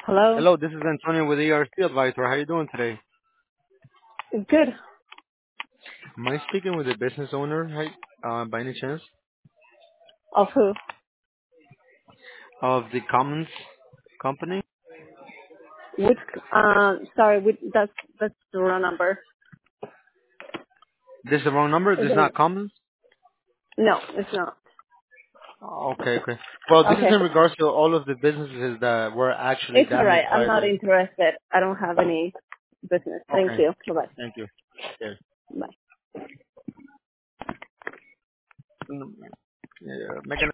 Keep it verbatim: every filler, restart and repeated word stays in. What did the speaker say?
Hello. Hello, this is Antonio with E R C Advisor. How you doing today? Good. Am I speaking with the business owner, hi- uh, by any chance, Of who? of the Commons company? Which? Uh, sorry. Which, that's that's the wrong number. This is the wrong number. Is This is it? not Commons. No, it's not. Okay, okay. Well, this is Okay. in regards to all of the businesses that were actually It's all right. damaged I'm by not the. interested. I don't have any business. Thank Okay, you. Bye thank you. Yeah. bye. Mm, yeah, making